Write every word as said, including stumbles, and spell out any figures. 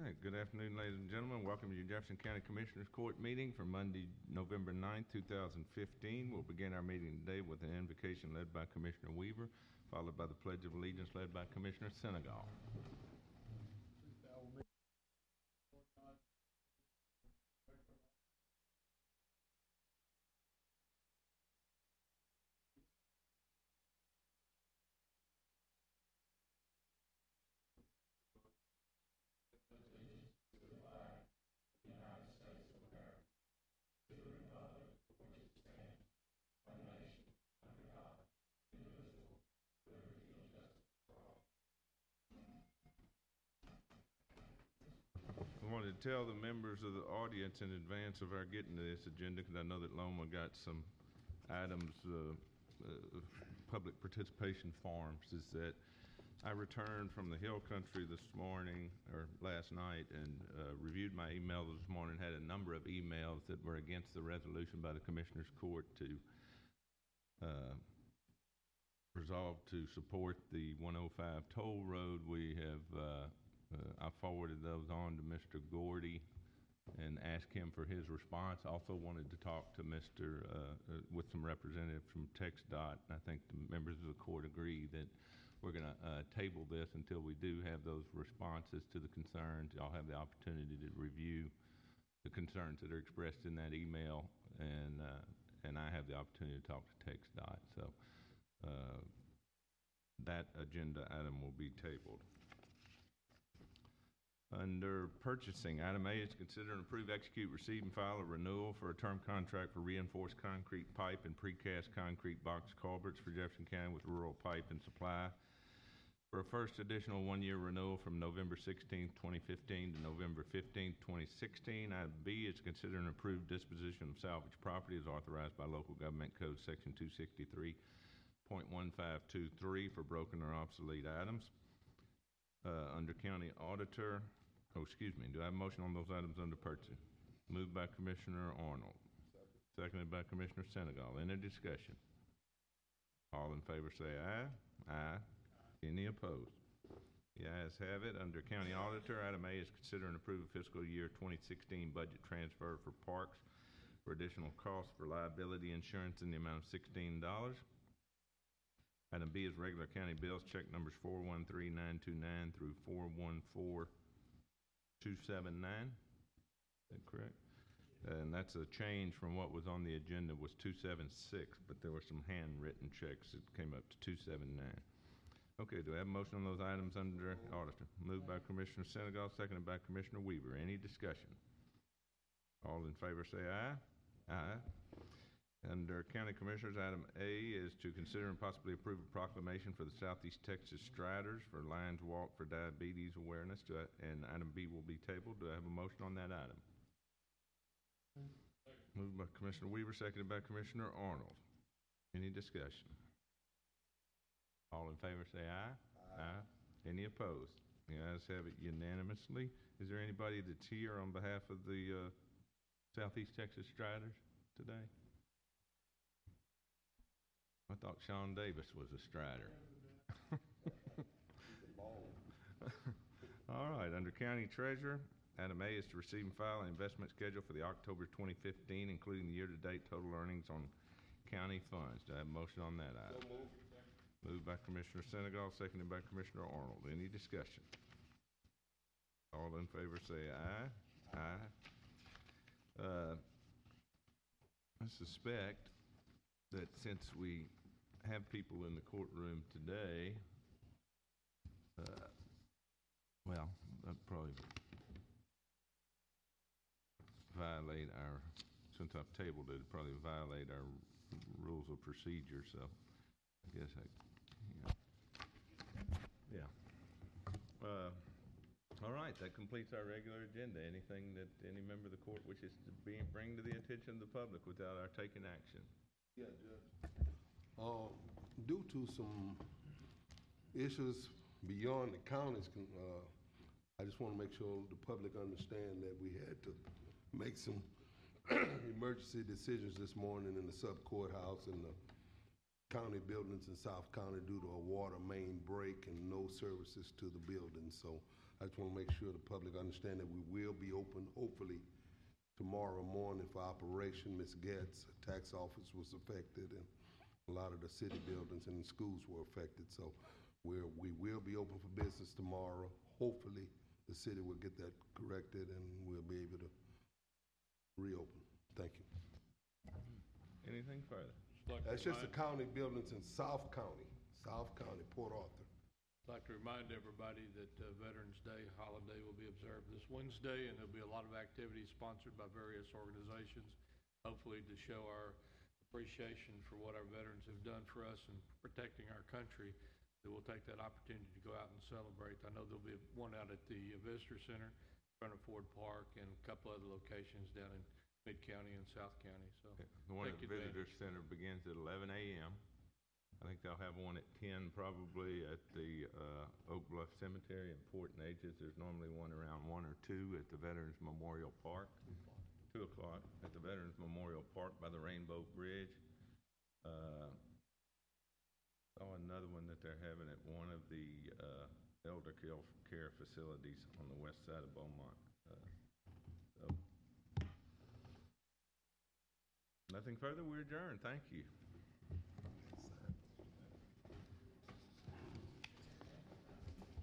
right, good afternoon, ladies and gentlemen. Welcome to your Jefferson County Commissioners Court meeting for Monday, November ninth, two thousand fifteen. We'll begin our meeting today with an invocation led by Commissioner Weaver, followed by the Pledge of Allegiance led by Commissioner Senegal. I wanted to tell the members of the audience in advance of our getting to this agenda, because I know that Loma got some items, uh, uh, public participation forms, is that I returned from the Hill Country this morning, or last night, and uh, reviewed my email this morning, had a number of emails that were against the resolution by the Commissioners Court to uh, resolve to support the one oh five toll road. We have uh, Uh, I forwarded those on to Mister Gordy and asked him for his response. Also wanted to talk to Mister Uh, uh, with some representatives from TxDOT. I think the members of the court agree that we're going to uh, table this until we do have those responses to the concerns. Y'all have the opportunity to review the concerns that are expressed in that email, and uh, and I have the opportunity to talk to TxDOT. So uh, that agenda item will be tabled. Under purchasing, item A is to consider and approve, execute, receive, and file a renewal for a term contract for reinforced concrete pipe and precast concrete box culverts for Jefferson County with Rural Pipe and Supply for a first additional one-year renewal from November sixteenth, twenty fifteen to November fifteenth, twenty sixteen. Item B is to consider and approve disposition of salvage property as authorized by Local Government Code Section two sixty-three point one five two three for broken or obsolete items. Uh, under County Auditor, oh, excuse me, do I have a motion on those items under purchasing? Moved by Commissioner Arnold. Second. Seconded by Commissioner Senegal. Any discussion? All in favor say aye. Aye. Aye. Any opposed? The ayes have it. Under County Auditor, item A is consider and approve a fiscal year twenty sixteen budget transfer for parks for additional costs for liability insurance in the amount of sixteen dollars. Item B is regular county bills, check numbers four one three nine two nine through four one four two seven nine. Is that correct? And that's a change from what was on the agenda was two seven six, but there were some handwritten checks that came up to two seven nine. Okay, do I have a motion on those items under Auditor? Moved by Commissioner Senegal, seconded by Commissioner Weaver. Any discussion? All in favor say aye. Aye. Under County Commissioners, item A is to consider and possibly approve a proclamation for the Southeast Texas Striders for Lions Walk for Diabetes Awareness, do I, and item B will be tabled. Do I have a motion on that item? Moved by Commissioner Weaver, seconded by Commissioner Arnold. Any discussion? All in favor say aye. Aye. Aye. Any opposed? The ayes have it unanimously. Is there anybody that's here on behalf of the uh, Southeast Texas Striders today? I thought Sean Davis was a Strider. All right, under County Treasurer, item A is to receive and file an investment schedule for the October twenty fifteen, including the year-to-date total earnings on county funds. Do I have a motion on that item? So moved. Moved by Commissioner Senegal, seconded by Commissioner Arnold. Any discussion? All in favor say aye. Aye. Uh, I suspect that since we have people in the courtroom today, uh, well, that probably violate our, since I've tabled it, it'd probably violate our rules of procedure, so I guess I, yeah. yeah. Uh, all right, that completes our regular agenda. Anything that any member of the court wishes to be, bring to the attention of the public without our taking action? Yeah, Judge. Uh, due to some issues beyond the counties, uh, I just want to make sure the public understand that we had to make some emergency decisions this morning in the sub courthouse and the county buildings in South County due to a water main break and no services to the building. So I just want to make sure the public understand that we will be open, hopefully, tomorrow morning for operation. Miz Getz, tax office was affected, and a lot of the city buildings and schools were affected. So we're, we will be open for business tomorrow. Hopefully, the city will get that corrected and we'll be able to reopen. Thank you. Anything further? Like to That's just the remind- county buildings in South County, South County, Port Arthur. I'd like to remind everybody that uh, Veterans Day holiday will be observed this Wednesday, and there'll be a lot of activities sponsored by various organizations, hopefully to show our appreciation for what our veterans have done for us in protecting our country. That we'll take that opportunity to go out and celebrate. I know there'll be one out at the Visitor Center in front of Ford Park and a couple other locations down in Mid-County and South County, so. The one at take the Visitor advantage. Center begins at eleven a m I think they'll have one at ten probably at the uh, Oak Bluff Cemetery in Port Neches. There's normally one around one or two at the Veterans Memorial Park. Two o'clock at the Veterans Memorial Park by the Rainbow Bridge. Uh, saw another one that they're having at one of the uh, elder care care facilities on the west side of Beaumont. Uh, so. Nothing further, we're adjourned. Thank you.